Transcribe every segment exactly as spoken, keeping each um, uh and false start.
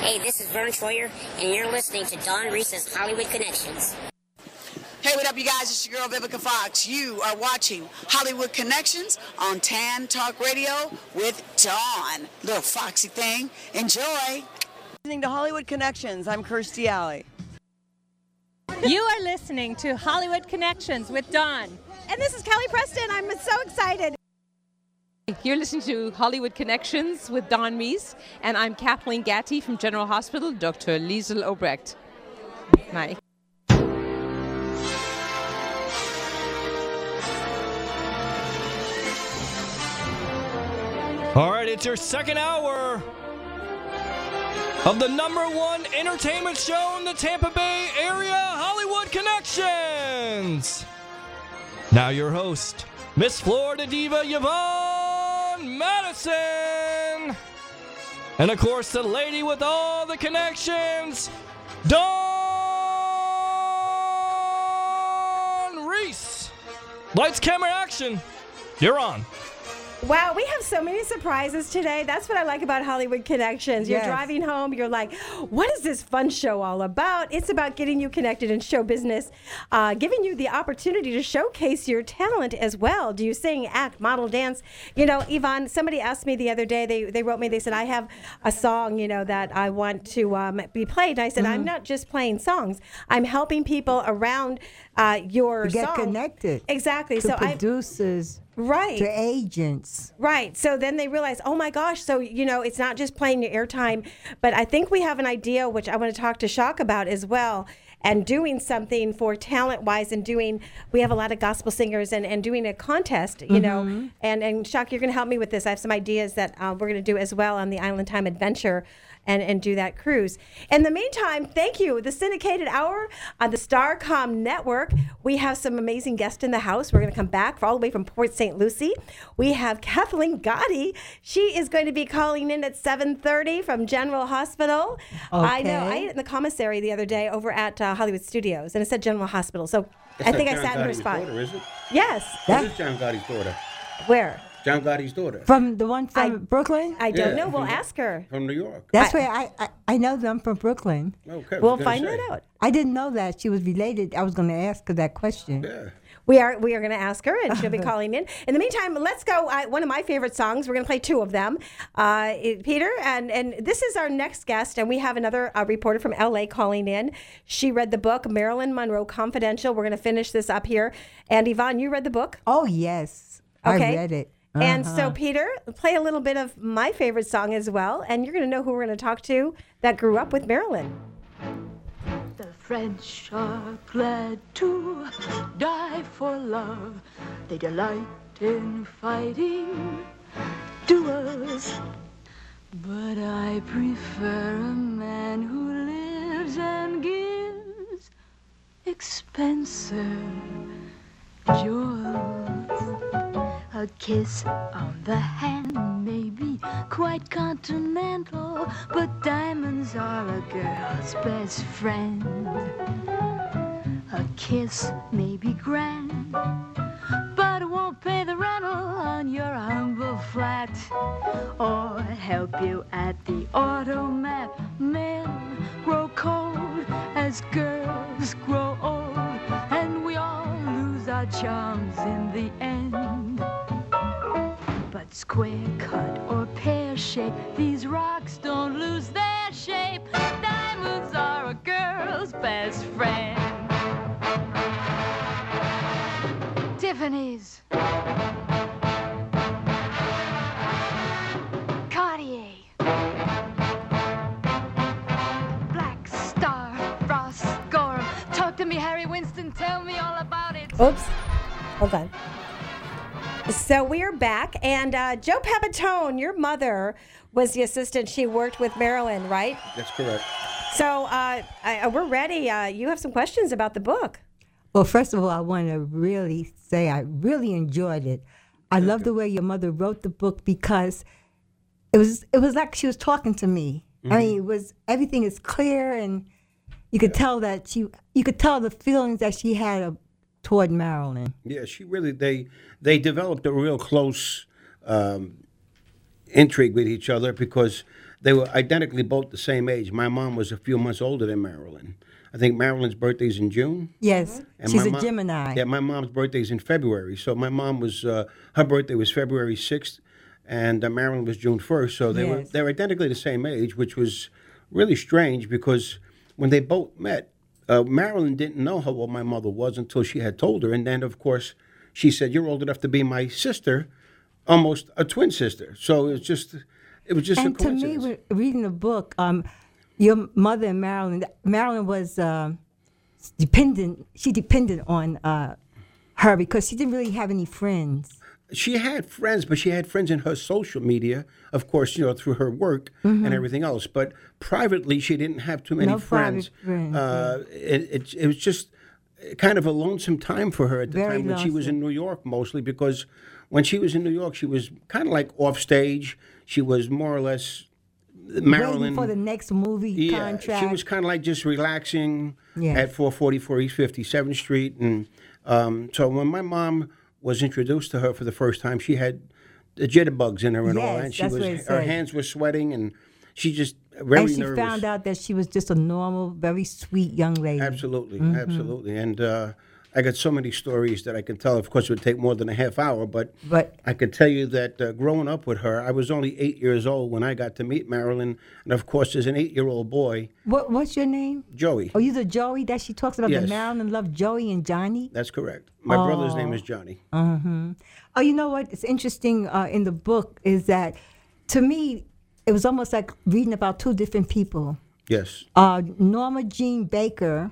Hey, this is Vern Troyer, and you're listening to Don Reese's Hollywood Connections. Hey, what up, you guys? It's your girl, Vivica Fox. You are watching Hollywood Connections on Tan Talk Radio with Dawn. Little foxy thing. Enjoy. Listening to Hollywood Connections. I'm Kirstie Alley. You are listening to Hollywood Connections with Dawn. And this is Kelly Preston. I'm so excited. You're listening to Hollywood Connections with Dawn Meese, and I'm Kathleen Gatty from General Hospital, Doctor Liesl Obrecht. Hi. All right, it's your second hour of the number one entertainment show in the Tampa Bay area, Hollywood Connections. Now your host, Miss Florida Diva Yvonne Madison. And of course, the lady with all the connections, Dawn Reese. Lights, camera, action. You're on. Wow, we have so many surprises today. That's what I like about Hollywood Connections. You're Yes. driving home, you're like, what is this fun show all about? It's about getting you connected in show business, uh, giving you the opportunity to showcase your talent as well. Do you sing, act, model, dance? You know, Yvonne, somebody asked me the other day, they, they wrote me, they said, I have a song, you know, that I want to um, be played. And I said, mm-hmm. I'm not just playing songs. I'm helping people around uh, your to get song. connected. Exactly. To so producers. I, Right. To agents. Right. So then they realize, oh my gosh, so, you know, it's not just playing your airtime, but I think we have an idea, which I want to talk to Shock about as well, and doing something for talent-wise and doing, we have a lot of gospel singers and, and doing a contest, you mm-hmm. know, and, and Shock, you're going to help me with this. I have some ideas that uh, we're going to do as well on the Island Time Adventure and, and do that cruise. In the meantime, thank you. The syndicated hour on the Starcom Network. We have some amazing guests in the house. We're going to come back for all the way from Port Saint Lucie. We have Kathleen Gotti. She is going to be calling in at seven thirty from General Hospital. Okay. I know. I ate it in the commissary the other day over at uh, Hollywood Studios, and it said General Hospital. So That's I think I John sat in her Gotti's spot. Daughter, is it? Yes. That is John Gotti's daughter. Where? John Gotti's daughter. From the one from I- Brooklyn? I don't Yeah, know. We'll from- ask her. From New York. That's I- where I, I, I know them from Brooklyn. Okay. We'll I was gonna find say. that out. I didn't know that she was related. I was going to ask her that question. Yeah. We are we are going to ask her, and she'll be calling in. In the meantime, let's go. Uh, one of my favorite songs. We're going to play two of them. Uh, it- Peter, and, and this is our next guest, and we have another uh, reporter from L A calling in. She read the book, Marilyn Monroe Confidential. We're going to finish this up here. And Yvonne, you read the book? Oh, yes. Okay. I read it. And so, Uh-huh. Peter, play a little bit of my favorite song as well, and you're going to know who we're going to talk to that grew up with Marilyn. The French are glad to die for love. They delight in fighting duels. But I prefer a man who lives and gives expensive jewels. A kiss on the hand may be quite continental, but diamonds are a girl's best friend. A kiss may be grand, but it won't pay the rental on your humble flat, or help you at the automat. Men grow cold as girls grow old, and we all lose our charms in the end. But square cut or pear shape, these rocks don't lose their shape. Diamonds are a girl's best friend. Tiffany's, Cartier, Black Star, Ross Gorham. Talk to me, Harry Winston, tell me all about it. Oops. Hold on. So we're back, and uh, Joe Pepitone, your mother was the assistant. She worked with Marilyn, right? That's correct. So uh, I, we're ready. Uh, you have some questions about the book. Well, first of all, I want to really say I really enjoyed it. I love the way your mother wrote the book because it was it was like she was talking to me. Mm-hmm. I mean, it was everything is clear, and you could tell that she you could tell the feelings that she had uh, toward Marilyn. Yeah, she really they they developed a real close um, intrigue with each other because they were identically both the same age. My mom was a few months older than Marilyn. I think Marilyn's birthday's in June. Yes, And she's my a mom- Gemini. Yeah, my mom's birthday's in February. So my mom was, uh, her birthday was February sixth, and uh, Marilyn was June first. So they were Yes. they were identically the same age, which was really strange because when they both met, uh, Marilyn didn't know how old my mother was until she had told her. And then, of course, she said, "You're old enough to be my sister, almost a twin sister." So it was just, it was just and a to me, coincidence. with reading the book, um, your mother and Marilyn, Marilyn was uh, dependent. She depended on uh, her because she didn't really have any friends. She had friends, but she had friends in her social media, of course, you know, through her work Mhm. and everything else. But privately, she didn't have too many No friends. private friends, Uh, it, it, it was just kind of a lonesome time for her at the Very time when she was lonesome. in New York, mostly because when she was in New York, she was kind of like off stage. She was more or less Marilyn. Waiting for the next movie Yeah, contract. she was kind of like just relaxing Yes. at four forty-four East fifty-seventh Street. And um, so when my mom was introduced to her for the first time, she had the jitterbugs in her and all, Yes, and she that's was what it her said. hands were sweating, and she just very and she nervous. found out that she was just a normal, very sweet young lady. Absolutely, Mhm. absolutely. And uh, I got so many stories that I can tell. Of course, it would take more than a half hour, but, but I could tell you that uh, growing up with her, I was only eight years old when I got to meet Marilyn. And of course, as an eight-year-old boy, What, what's your name? Joey. Oh, you're the Joey that she talks about. Yes. The Marilyn loved Joey and Johnny. That's correct. My brother's name Oh. is Johnny. Mm-hmm. Oh, you know what? It's interesting uh, in the book is that, to me, it was almost like reading about two different people. Yes. Uh, Norma Jean Baker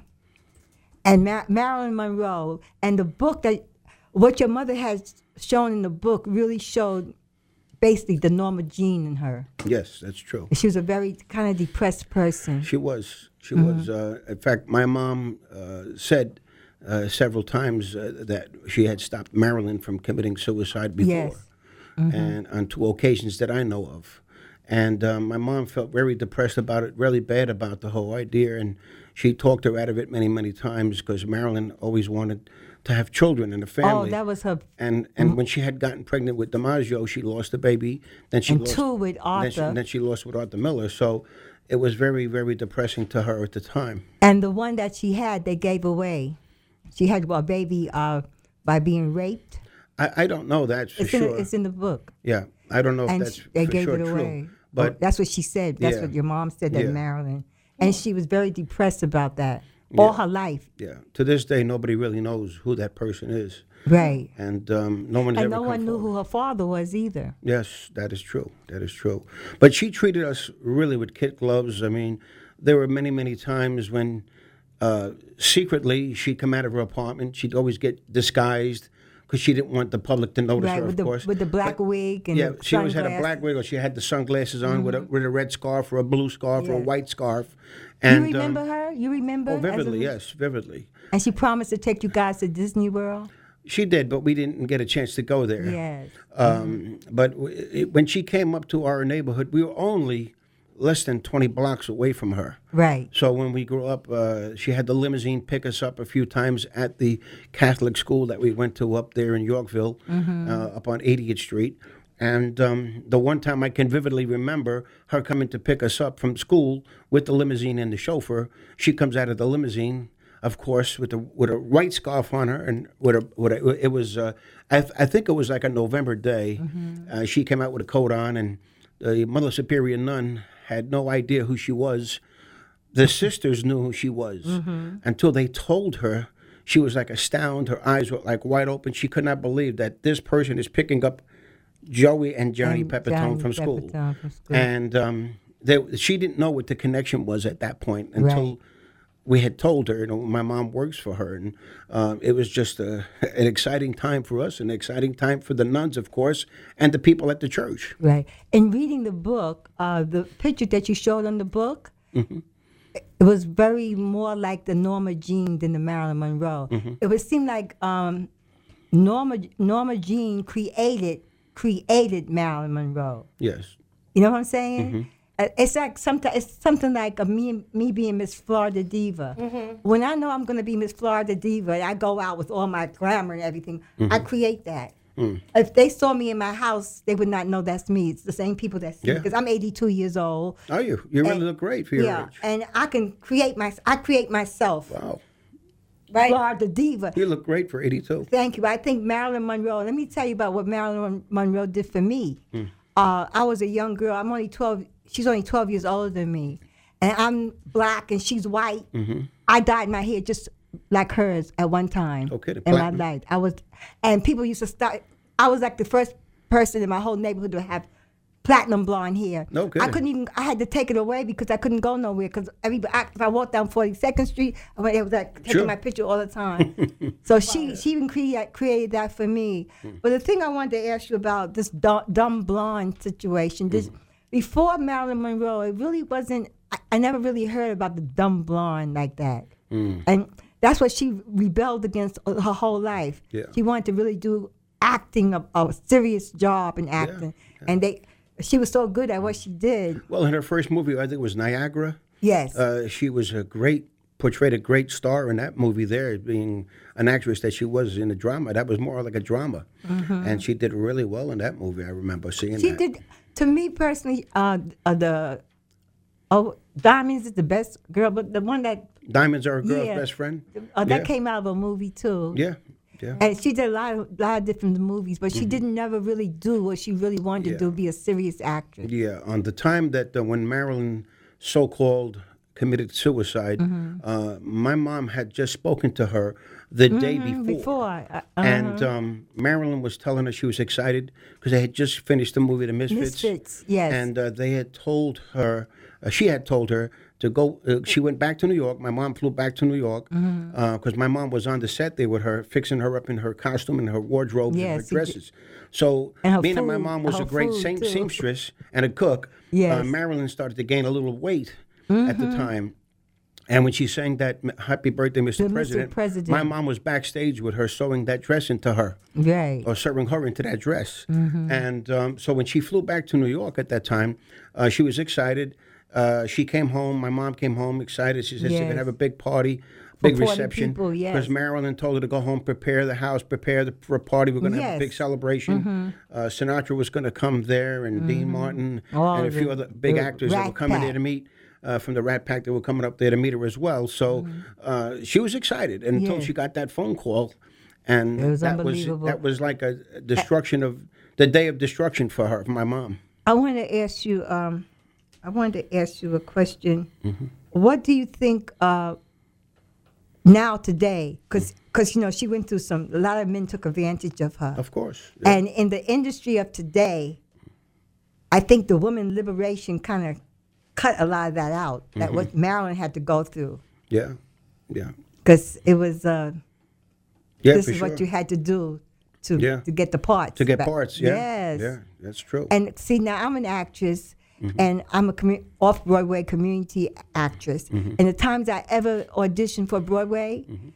and Mar- Marilyn Monroe. And the book that, what your mother has shown in the book really showed basically the Norma Jean in her. Yes, that's true. She was a very kind of depressed person. She was. She Mhm. was. Uh, in fact, my mom uh, said uh, several times uh, that she had stopped Marilyn from committing suicide before, Yes. Mhm. and on two occasions that I know of. And um, my mom felt very depressed about it, really bad about the whole idea, and she talked her out of it many, many times because Marilyn always wanted to have children and a family. Oh, that was her. And and when she had gotten pregnant with DiMaggio, she lost a baby. Then she And lost two with Then she, Arthur. then she lost with Arthur Miller. So it was very, very depressing to her at the time. And the one that she had, they gave away. She had a baby uh, by being raped. I, I don't know that for It's in, sure. the, it's in the book. yeah, I don't know if and that's sh- they for gave sure it true. away. But Oh, that's what she said. That's Yeah. what your mom said that Yeah. Marilyn. And she was very depressed about that all Yeah. her life. yeah, to this day, nobody really knows who that person is. Right. And um, no one's And ever no come one knew forward. who her father was either. Yes, that is true. That is true. But she treated us really with kid gloves. I mean, there were many, many times when uh, secretly she'd come out of her apartment. She'd always get disguised because she didn't want the public to notice Right, her, with of the course. with the black wig and yeah, the she always had a sunglasses. black wig, or she had the sunglasses on with, a, with a red scarf or a blue scarf or a Yeah. white scarf. You And, remember um, her? You remember? Oh, as a vividly, little- yes, vividly. And she promised to take you guys to Disney World? She did, but we didn't get a chance to go there. Yes. Um, But w- it, when she came up to our neighborhood, we were only less than twenty blocks away from her. Right. So when we grew up, uh, she had the limousine pick us up a few times at the Catholic school that we went to up there in Yorkville, Mhm. uh, up on eightieth Street. And um, the one time I can vividly remember her coming to pick us up from school with the limousine and the chauffeur. She comes out of the limousine, of course, with a with a white scarf on her, and with a, with a it was uh, I, th- I think it was like a November day. Uh, she came out with a coat on, and the Mother Superior nun had no idea who she was. The sisters knew who she was Mhm. until they told her. She was like astounded. Her eyes were like wide open. She could not believe that this person is picking up Joey and Johnny And Pepitone Johnny from school. Pepitone from school. And um, they, she didn't know what the connection was at that point until Right. we had told her. You know, my mom works for her, and um, it was just a, an exciting time for us, an exciting time for the nuns, of course, and the people at the church. Right. In reading the book, uh, the picture that you showed on the book, Mhm. it was very more like the Norma Jean than the Marilyn Monroe. Mhm. It would seem like um, Norma Norma Jean created created Marilyn Monroe. Yes. You know what I'm saying? Mhm. Uh, It's like something. It's something like a me, me being Miss Florida Diva. When I know I'm going to be Miss Florida Diva, I go out with all my glamour and everything. I Mhm. create that. Mm. If they saw me in my house, they would not know that's me. It's the same people that see me Yeah. because I'm eighty-two years old. Are you? You really And- look great for your yeah, age. and I can create my. I create myself. Wow. Right. Flora the diva. You look great for eighty-two. Thank you. I think Marilyn Monroe. Let me tell you about what Marilyn Monroe did for me. Mm. Uh, I was a young girl. I'm only twelve. She's only twelve years older than me, and I'm black and she's white. Mm-hmm. I dyed my hair just like hers at one time Okay, the in my platinum. life. I was, and people used to start. I was like the first person in my whole neighborhood to have platinum blonde hair. No I kidding. couldn't even. I had to take it away because I couldn't go nowhere. Because everybody, I, if I walked down forty-second Street, I went, it was like taking Sure. my picture all the time. So she she even create, created that for me. But the thing I wanted to ask you about this dumb, dumb blonde situation. This before Marilyn Monroe, it really wasn't. I, I never really heard about the dumb blonde like that. Mm. And that's what she rebelled against her whole life. Yeah. She wanted to really do acting, a, a serious job in acting, and they. She was so good at what she did. Well, in her first movie, I think it was Niagara. Yes. Uh, she was a great, portrayed a great star in that movie there, being an actress that she was in a drama. That was more like a drama. Mhm. And she did really well in that movie. I remember seeing She that. did. To me personally, uh, uh, the oh, Diamonds is the best girl, but the one that Diamonds Are a Girl's Yeah. Best Friend. uh, that Yeah. came out of a movie too. Yeah, yeah. And she did a lot of lot of different movies, but she Mhm. didn't never really do what she really wanted Yeah. to do, be a serious actress. Yeah, on the time that uh, when Marilyn so-called committed suicide, Mhm. uh, my mom had just spoken to her the day Mhm, before. Before. Uh, And uh-huh. um, Marilyn was telling her she was excited because they had just finished the movie The Misfits. Misfits, yes. And uh, they had told her, uh, she had told her to go, uh, she went back to New York. My mom flew back to New York because Mhm. my mom was on the set there with her, fixing her up in her costume and her wardrobe and her Yes, he did. dresses. So And her being that my food- mom was her a great food, seam- too. seamstress and a cook, uh, Yes. Marilyn started to gain a little weight at the Mhm. time. And when she sang that M- Happy Birthday, Mister To Mister President, President. my mom was backstage with her sewing that dress into her. Right. Or serving her into that dress. Mhm. And um, so when she flew back to New York at that time, uh, she was excited. Uh, she came home. My mom came home excited. She said she's going Yes. to have a big party, For big forty reception. people, yes. Because Marilyn told her to go home, prepare the house, prepare the, for a party. We're going to have a Yes. big celebration. Mhm. Uh, Sinatra was going to come there, and Dean Mhm. Martin, All and a few the- other big the actors that were Rat coming there Pack. to meet. Uh, from the Rat Pack that were coming up there to meet her as well. So Mm-hmm. uh, she was excited and until Yeah. she got that phone call. And It was that was unbelievable. that was like a destruction of the day of destruction for her, for my mom. I want to ask you. Um, I wanted to ask you a question. Mm-hmm. What do you think uh, now today? Because you know she went through some. A lot of men took advantage of her. Of course. And in the industry of today, I think the woman liberation kind of cut a lot of that out. That Mhm. what Marilyn had to go through. Yeah, yeah, Because it was. Uh, yeah. this for is sure. what you had to do to Yeah. to get the parts. to get back. parts. Yeah, Yes. yeah, that's true. And see, now I'm an actress, Mhm. and I'm a commu- off-Broadway community actress. Mhm. And the times I ever auditioned for Broadway, Mm-hmm.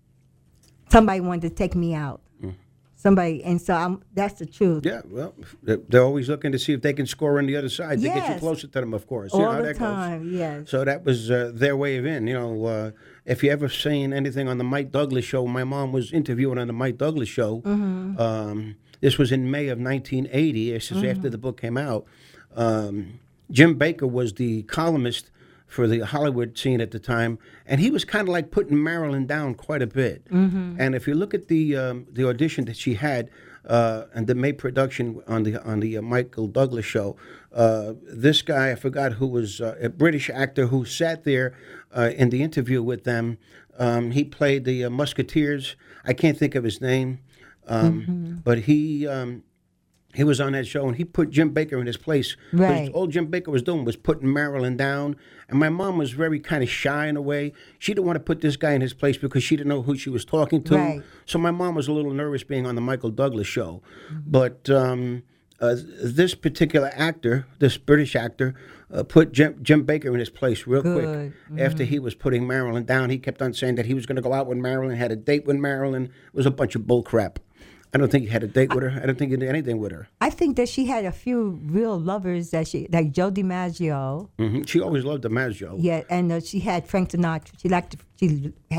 somebody wanted to take me out. Mm. Somebody, and so I'm, that's the truth. Yeah, well, they're they're always looking to see if they can score on the other side to get you Yes. closer to them, of course. All you know how the that time, goes. yes. So that was uh, their way of in. You know, uh, if you ever seen anything on the Mike Douglas show, my mom was interviewing on the Mike Douglas show. Mhm. Um, this was in May of nineteen eighty. This is Mhm. after the book came out. Um, Jim Baker was the columnist for the Hollywood scene at the time, and he was kind of like putting Marilyn down quite a bit. Mhm. And if you look at the um, the audition that she had uh, and the May production on the on the uh, Michael Douglas show, uh, this guy I forgot who was uh, a British actor who sat there uh, in the interview with them. Um, he played the uh, Musketeers. I can't think of his name, um, Mhm. but he. Um, He was on that show, and he put Jim Baker in his place. 'Cause Right. All Jim Baker was doing was putting Marilyn down. And my mom was very kind of shy in a way. She didn't want to put this guy in his place because she didn't know who she was talking to. Right. So my mom was a little nervous being on the Michael Douglas show. But um, uh, this particular actor, this British actor, uh, put Jim, Jim Baker in his place real Good. quick. After he was putting Marilyn down, he kept on saying that he was going to go out with Marilyn, had a date with Marilyn. It was a bunch of bull crap. I don't think he had a date with her. I don't think he did anything with her. I think that she had a few real lovers that she, like Joe DiMaggio. hmm She always loved DiMaggio. Yeah, and uh, she had Frank Sinatra. She liked. To, she had. A,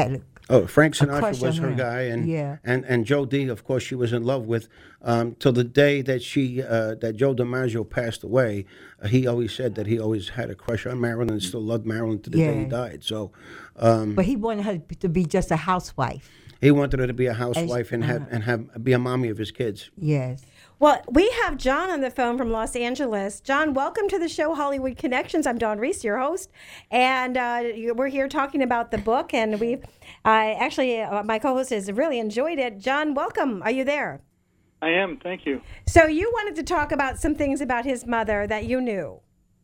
Oh, Frank a crush Sinatra was on her him. guy, and Yeah. and and Joe D. Of course, she was in love with um, till the day that she uh, that Joe DiMaggio passed away. Uh, he always said that he always had a crush on Marilyn and still loved Marilyn to the day he Yeah. died. So, um, But he wanted her to be just a housewife. he wanted her to be a housewife and have uh-huh. and have be a mommy of his kids. Yes. Well, we have John on the phone from Los Angeles. John, welcome to the show, Hollywood Connections. I'm Dawn Reese, your host, and uh, you- we're here talking about the book. And we've uh, actually, uh, my co-host has really enjoyed it. John, welcome. Are you there? I am, thank you. So you wanted to talk about some things about his mother that you knew,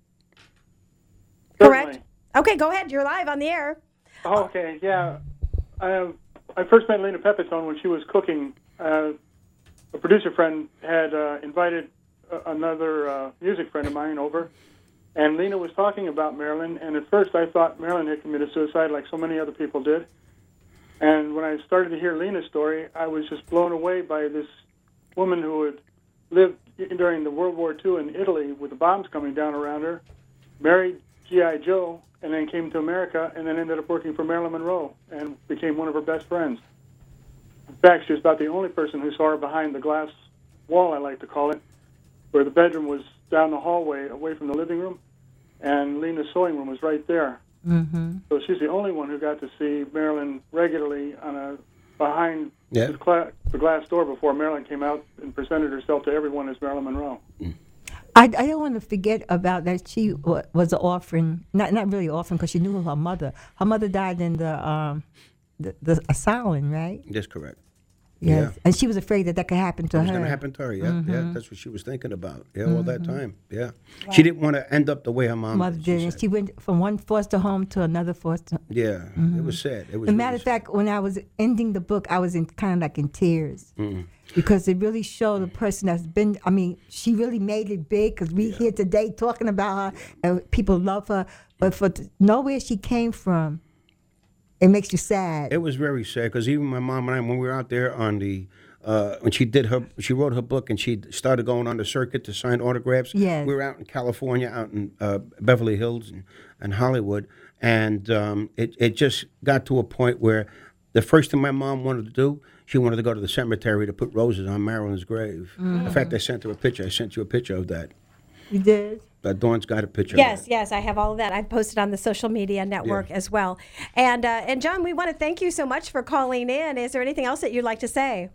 correct? Certainly. Okay, go ahead. You're live on the air. Oh, okay, yeah. I, I first met Lena Pepitone when she was cooking. Uh, a producer friend had uh, invited uh, another uh, music friend of mine over, and Lena was talking about Marilyn, and at first I thought Marilyn had committed suicide like so many other people did. And when I started to hear Lena's story, I was just blown away by this woman who had lived during the World War Two in Italy with the bombs coming down around her, married G I Joe, and then came to America, and then ended up working for Marilyn Monroe and became one of her best friends. In fact, she was about the only person who saw her behind the glass wall, I like to call it, where the bedroom was down the hallway away from the living room, and Lena's sewing room was right there. Mm-hmm. So she's the only one who got to see Marilyn regularly on a behind Yeah. the, cla- the glass door before Marilyn came out and presented herself to everyone as Marilyn Monroe. I, I don't want to forget about that she wa- was an orphan, not not really orphan because she knew her mother. Her mother died in the um, the, the asylum, right? That's correct. Yes. Yeah. And she was afraid that that could happen to It was her. going to happen to her, yeah. Yeah, Mhm. that's what she was thinking about. Yeah, all that Mhm. time. Yeah. She didn't want to end up the way her mom Mother did. did. And she went from one foster home to another foster. Yeah, Mhm. it was sad. It was As a really matter of fact, when I was ending the book, I was in kind of like in tears Mm. because it really showed a person that's been. I mean, she really made it big because we here today talking about her and people love her, but for to know where she came from, it makes you sad. It was very sad because even my mom and I, when we were out there on the, uh, when she did her, she wrote her book and she started going on the circuit to sign autographs. Yes. We were out in California, out in uh, Beverly Hills and, and Hollywood, and um, it it just got to a point where the first thing my mom wanted to do, she wanted to go to the cemetery to put roses on Marilyn's grave. Mm. In fact, I sent her a picture. I sent you a picture of that. You did? Uh, Dawn's got a picture. Yes, of yes, I have all of that. I've posted on the social media network Yeah. as well. And uh, and John, we want to thank you so much for calling in. Is there anything else that you'd like to say?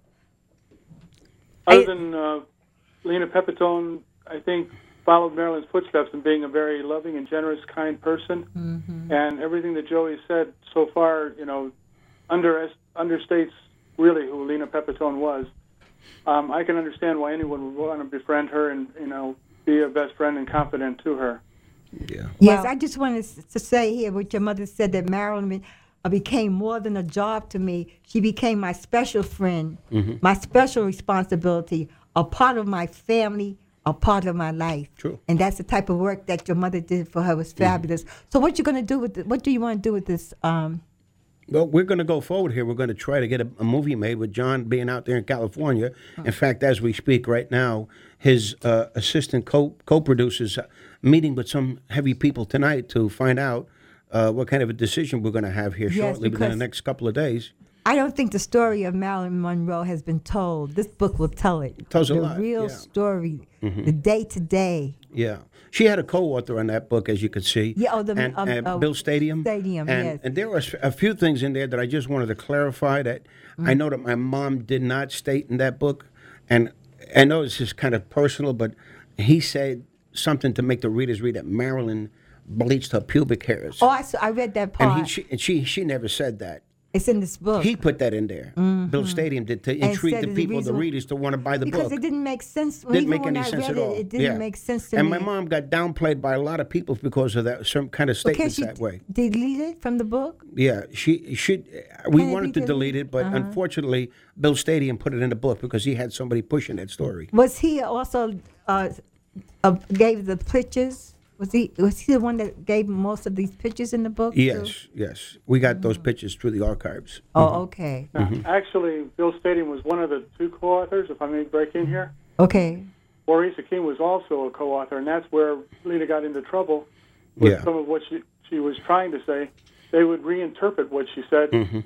Other than uh, Lena Pepitone, I think, followed Marilyn's footsteps in being a very loving and generous, kind person. Mm-hmm. And everything that Joey said so far, you know, under, understates really who Lena Pepitone was. Um, I can understand why anyone would want to befriend her and, you know, be a best friend and confidant to her. Yeah. Yes, I just wanted s- to say here what your mother said that Marilyn uh, became more than a job to me. She became my special friend, Mhm. my special responsibility, a part of my family, a part of my life. True. And that's the type of work that your mother did for her was fabulous. So what you going to do with the, what do you want to do with this? Um, Well, we're going to go forward here. We're going to try to get a, a movie made with John being out there in California. In fact, as we speak right now, his uh, assistant co co-producers uh, meeting with some heavy people tonight to find out uh, what kind of a decision we're going to have here Yes, shortly within the because- next couple of days. I don't think the story of Marilyn Monroe has been told. This book will tell it. Tells a the lot, real yeah. story, Mhm. the day to day. Yeah, she had a co-author on that book, as you could see. Yeah, oh, the- and, um, and uh, Bill Stadium. Stadium, and, yes. And there were a few things in there that I just wanted to clarify that Mm. I know that my mom did not state in that book, and I know this is kind of personal, but he said something to make the readers read that Marilyn bleached her pubic hairs. Oh, I, saw, I read that part. and he, she, and she, she never said that. It's in this book. He put that in there. Bill Mhm. Stadium did to And intrigue said the that the people, the reason- readers, to want to buy the because book. it didn't make sense. Didn't Even make when any I sense read at it, all. it didn't Yeah. make sense to and me. my mom got downplayed by a lot of people because of that, some kind of Well, can't statements she that way. delete it from the book? Yeah, she should. We Can it wanted be to delete it, but Uh-huh. unfortunately, Bill Stadium put it in the book because he had somebody pushing that story. Was he also uh, uh, gave the pictures? Was he was he the one that gave most of these pictures in the book? too? Yes, yes, we got those pictures through the archives. Oh, okay. Now, Mhm. actually, Bill Stadium was one of the two co-authors, if I may break in here. Okay. Maurice Akeem was also a co-author, and that's where Lena got into trouble with Yeah. some of what she, she was trying to say. They would reinterpret what she said Mhm.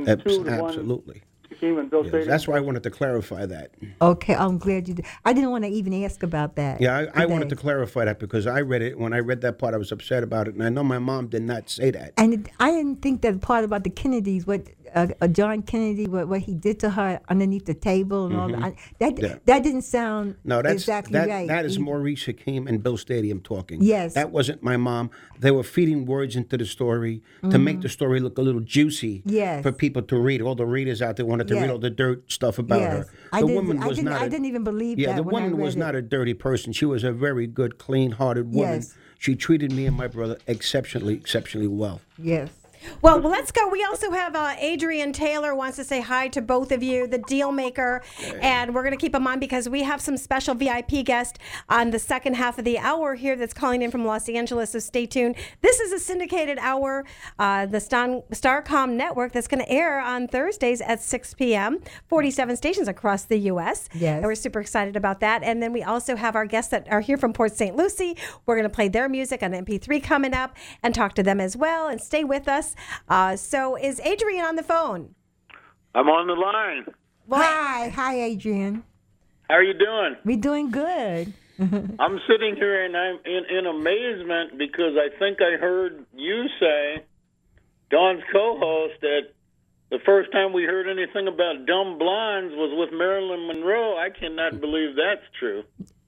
making Abs- two to one. absolutely. Team and Bill Yes, Stadium. that's why I wanted to clarify that. Okay, I'm glad you did. I didn't want to even ask about that. Yeah, I, I wanted today. to clarify that because I read it. When I read that part, I was upset about it, and I know my mom did not say that. And it, I didn't think that part about the Kennedys, what uh, uh, John Kennedy, what, what he did to her underneath the table and all Mhm. that. I, that Yeah. that didn't sound No, that's exactly that, right. that is He- Maurice Hakim and Bill Stadium talking. Yes. That wasn't my mom. They were feeding words into the story to make Mhm. the story look a little juicy Yes. for people to read. All the readers out there wanted to Yes. read all the dirt stuff about Yes. her. I The didn't- woman I was didn't- not I a- didn't even believe yeah, that the when I woman was read not it. a dirty person. She was a very good, clean-hearted woman. Yes. She treated me and my brother exceptionally, exceptionally well. Yes. Well, well, let's go. We also have uh, Adrian Taylor wants to say hi to both of you, the deal maker, and we're going to keep him on because we have some special V I P guest on the second half of the hour here that's calling in from Los Angeles, so stay tuned. This is a syndicated hour, uh, the Stan- Starcom network that's going to air on Thursdays at six p.m., forty-seven stations across the U S Yes. And we're super excited about that. And then we also have our guests that are here from Port Saint Lucie. We're going to play their music on M P three coming up and talk to them as well and stay with us. Uh, so is Adrian on the phone? I'm on the line. Hi, hi, Adrian. How are you doing? We're doing good. I'm sitting here and I'm in, in amazement because I think I heard you say, Dawn's co-host, that the first time we heard anything about dumb blondes was with Marilyn Monroe. I cannot believe that's true.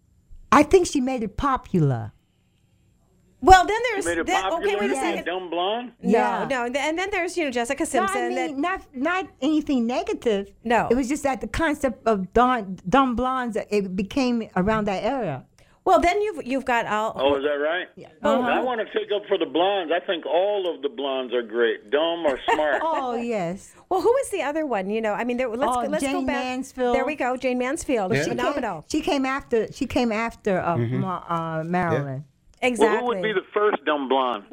I think she made it popular. Well, then there's You made it then- popular okay. Wait a to be second. dumb blonde? Yeah. No, no, and then there's you know Jessica No, Simpson. I mean, that, not not anything negative. No. It was just that the concept of dumb, dumb blondes, it became around that era. well, then you've you've got all. Oh, is that right? Yeah. Uh-huh. I want to take up for the blondes. I think all of the blondes are great, dumb or smart. Oh, yes. Well, who was the other one? You know, I mean, there, let's Oh, go, let's Jane go back. Mansfield. There we go, Jane Mansfield. Yeah. Phenomenal. She came after. She came after uh, Mhm. Ma- uh, Marilyn. Exactly. Well, who would be the first dumb blonde?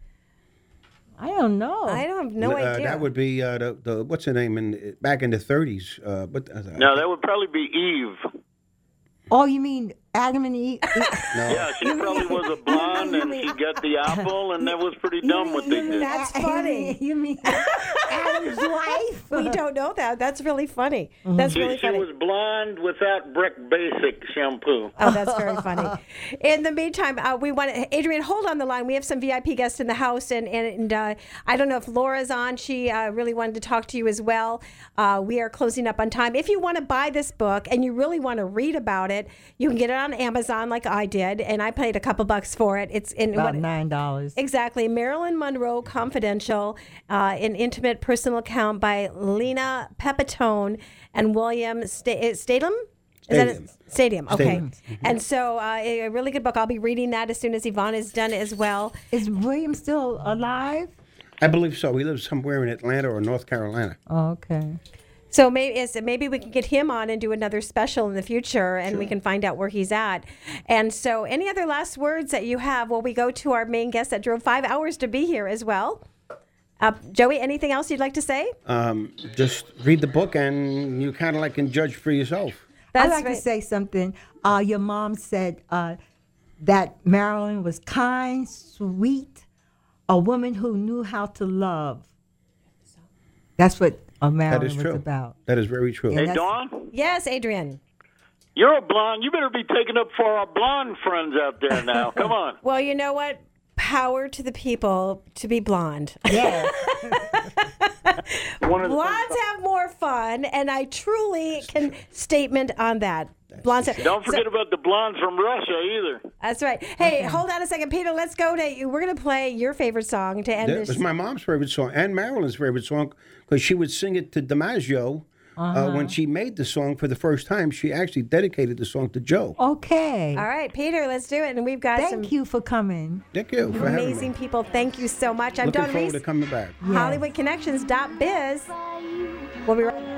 I don't know. I don't have no Uh, idea. That would be uh, the, the what's her name in back in the thirties. Uh, but uh, No, that would probably be Eve. Oh, you mean Adam and Eve? no. Yeah, she probably was a blonde, and she got the apple, and that was pretty dumb what they did. That's funny. You mean Adam's wife? We don't know that. That's really funny. That's She, really she funny. was blonde without Breck Basic shampoo. Oh, that's very funny. In the meantime, uh, we want Adrian, hold on the line. We have some V I P guests in the house, and and uh, I don't know if Laura's on. She uh, really wanted to talk to you as well. Uh, we are closing up on time. If you want to buy this book and you really want to read about it, you can get it on Amazon, like I did, and I paid a couple bucks for it. It's in About what, nine dollars. Exactly. Marilyn Monroe Confidential, uh, an intimate personal account by Lena Pepitone and William Sta- Statham? Is that Stadium. a, Stadium, okay. Stadium. And so uh, a a really good book. I'll be reading that as soon as Yvonne is done as well. Is William still alive? I believe so. He lives somewhere in Atlanta or North Carolina. Oh, okay. So maybe is maybe we can get him on and do another special in the future, and we can find out where he's at. And so, any other last words that you have? Well, we go to our main guest that drove five hours to be here as well. Uh, Joey, anything else you'd like to say? Um, just read the book, and you kind of like can judge for yourself. I'd like to say something. Uh, your mom said uh, that Marilyn was kind, sweet, a woman who knew how to love. That's what uh, Marilyn That is was true. about. That is very true. Hey, Dawn, Yes, Adrian. you're a blonde. You better be taking up for our blonde friends out there now. Come on. Well, you know what? Power to the people to be blonde. Yeah. One of the Blondes have more fun, and I truly can statement on that. Blondes. have- Don't so- forget about the blondes from Russia either. That's right. Hey, hold on a second, Peter. Let's go to. We're going to play your favorite song to end That this. was my mom's favorite song and Marilyn's favorite song because she would sing it to DiMaggio. Uh, when she made the song for the first time, she actually dedicated the song to Joe. Okay. All right, Peter, let's do it. And we've got Thank some you for coming. Thank you for having me. amazing people. Thank you so much. I'm Looking Dawn forward Reese, to coming back. Hollywood Connections dot biz. We'll be right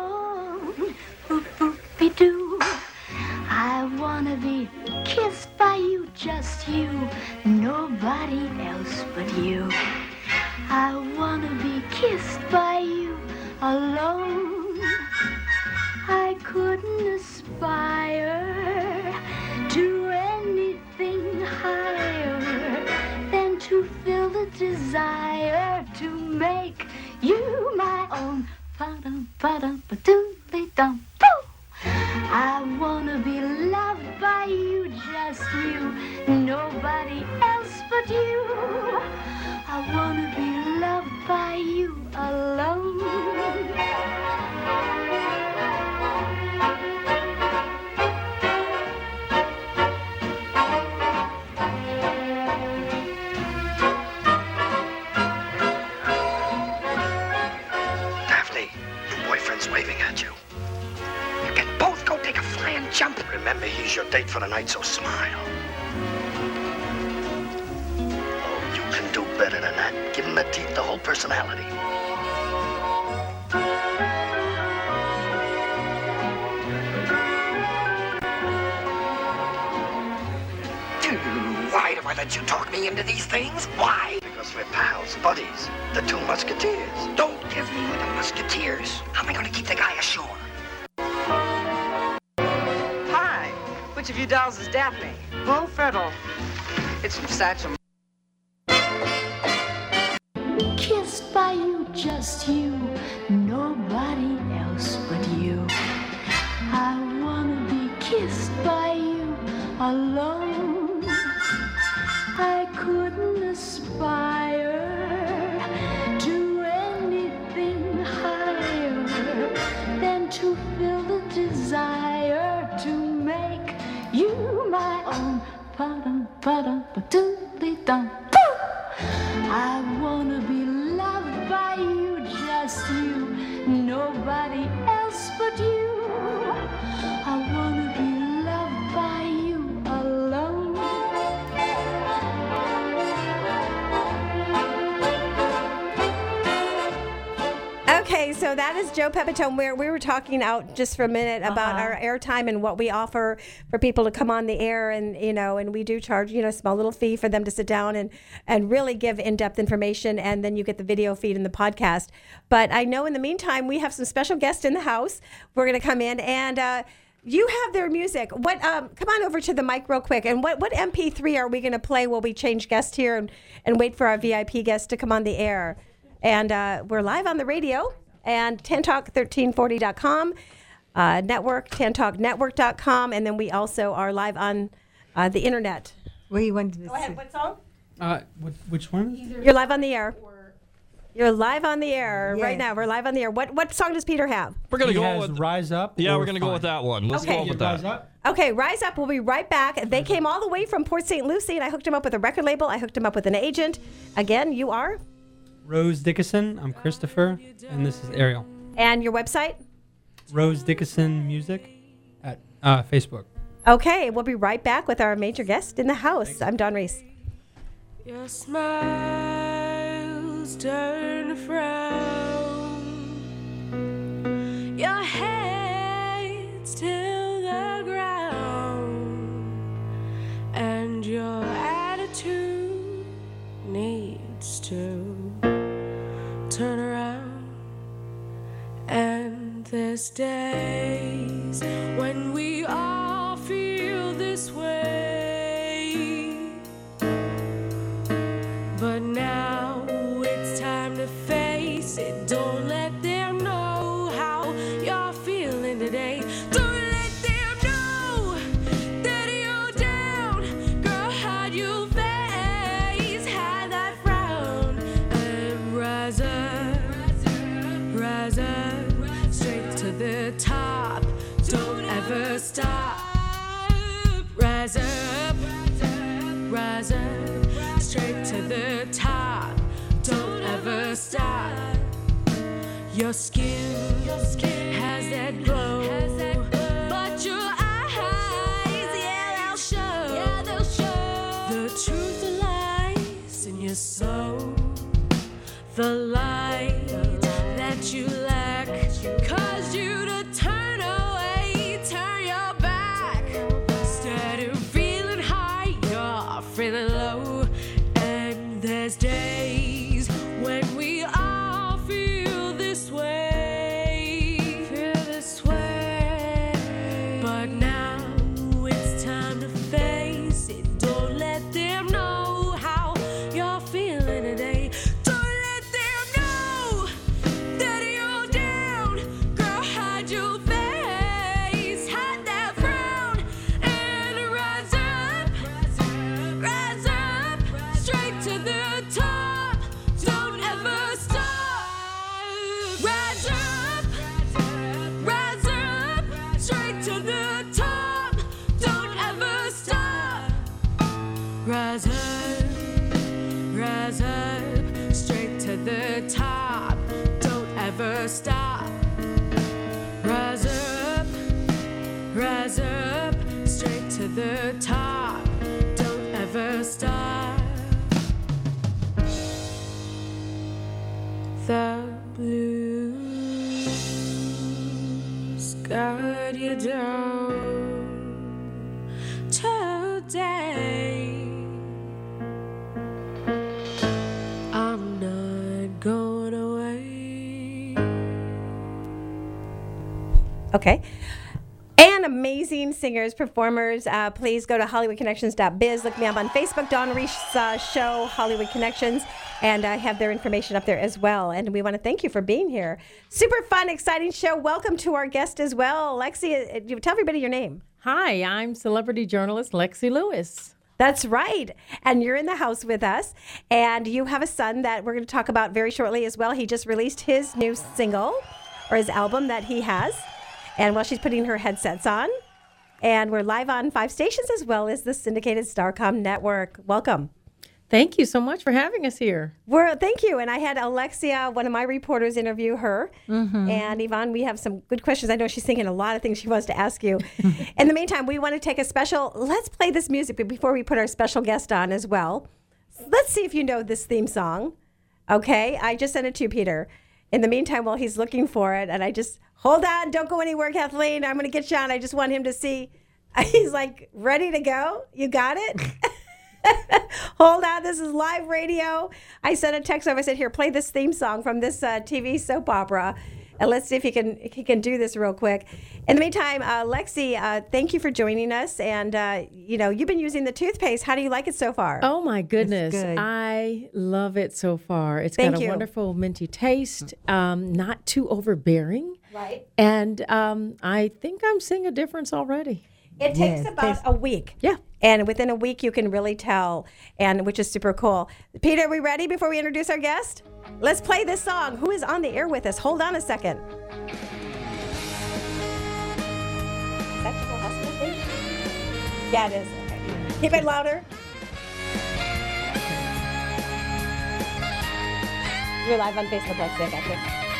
Boop-boop-be-doo. I wanna be kissed by you, just you, nobody else but you. I wanna be kissed by you alone. I couldn't aspire to anything higher than to fill the desire to make you my own. Ba-dum, ba-dum, ba-doodly-dum, boo! I wanna be loved by you, just you, nobody else but you. I wanna be loved by you alone. Daphne, your boyfriend's waving at you. You can both go take a flying jump. Remember, he's your date for the night, so smile. Oh, you can do better than that. Give him the teeth, the whole personality. Why do I let you talk me into these things? Why? Because we're pals, buddies, the two musketeers. Don't give me with the musketeers. How am I going to keep the guy ashore? Hi, which of you dolls is Daphne? Bo Frettle. It's from Satchel. Kissed by you, just you, nobody else but you. I wanna be kissed by you alone. I couldn't aspire to anything higher than to feel the desire to make you my own. Ba-dum, ba-dum, ba-doodly-dum, boo! I wanna be loved by you, just you, nobody else but you. I wanna be loved by you alone. Okay, so that is Joe Pepitone, where we were talking out just for a minute about Uh-huh. our airtime and what we offer for people to come on the air, and you know, and we do charge you know a small little fee for them to sit down and and really give in-depth information, and then you get the video feed and the podcast. But I know in the meantime we have some special guests in the house. We're going to come in and. Uh, You have their music. What? Um, come on over to the mic real quick. And what, what M P three are we going to play while we change guest here and, and wait for our V I P guests to come on the air? And uh, we're live on the radio and ten talk thirteen forty dot com, uh, network, ten talk network dot com, and then we also are live on uh, the internet. Where you went to Go ahead. What song? Uh, what, which one? You're live on the air. You're live on the air Yeah. right now. We're live on the air. What what song does Peter have? We're gonna He go has with Rise Up. Yeah, or we're gonna go with Fine. that one. Let's Okay. go with Rise that. Up. Okay, Rise Up. We'll be right back. They came all the way from Port Saint Lucie, and I hooked him up with a record label. I hooked him up with an agent. Again, you are? Rose Dickinson. I'm Christopher, and this is Ariel. And your website? Rose Dickinson Music at uh, Facebook. Okay, we'll be right back with our major guest in the house. I'm Dawn Reese. Your smiles turn to frown. Your head's to the ground, and your attitude needs to turn around. And there's days when we all feel this way, but now it's time to face it. Don't let them know how you're feeling today. Don't let them know that you're down. Girl, hide your face, hide that frown, and rise up, rise up, straight to the top. Don't ever stop. Rise up, rise up, straight to the top. Don't ever stop. Your skin, has that glow, but your eyes, yeah, they'll show, the truth lies in your soul, the light that you lack, cause you to turn away, turn your back. Instead of feeling high, you're feeling low. And there's days when we all feel this way, feel this way. But now it's time to face it. Don't let them know how you're feeling today. the top. Don't ever stop. Rise up, rise up, straight to the top. Don't ever stop. The blues got you down today. I'm not going away. Okay. And amazing singers, performers. Uh, please go to hollywood connections dot biz. Look me up on Facebook, Dawn Reese uh, Show, Hollywood Connections. And I have their information up there as well. And we want to thank you for being here. Super fun, exciting show. Welcome to our guest as well. Lexi, uh, you tell everybody your name. Hi, I'm celebrity journalist Lexi Lewis. That's right. And you're in the house with us. And you have a son that we're going to talk about very shortly as well. He just released his new single, or his album that he has. And while she's putting her headsets on, and we're live on five stations as well as the syndicated Starcom network. Welcome. Thank you so much for having us here. Well, thank you. And I had Alexia, one of my reporters, interview her. Mm-hmm. And Yvonne, we have some good questions. I know she's thinking a lot of things she wants to ask you. In the meantime, we want to take a special, let's play this music before we put our special guest on as well. Let's see if you know this theme song. Okay, I just sent it to you, Peter. In the meantime, while he's looking for it, and I just, hold on, don't go anywhere, Kathleen. I'm going to get you on. I just want him to see. He's like, ready to go? You got it? Hold on, this is live radio. I sent a text over. I said, here, play this theme song from this uh, T V soap opera. And let's see if he can he can do this real quick. In the meantime, uh, Lexi, uh, thank you for joining us. And, uh, you know, you've been using the toothpaste. How do you like it so far? Oh, my goodness. good. I love it so far. It's Thank got a you. wonderful minty taste, um, not too overbearing. Right. And um, I think I'm seeing a difference already. It takes about a week. Yeah. And within a week, you can really tell, and which is super cool. Peter, are we ready before we introduce our guest? Let's play this song. Who is on the air with us? Hold on a second. Is that General Hospital thing? Yeah, it is. Okay. Keep it louder. We're live on Facebook. Let's say that.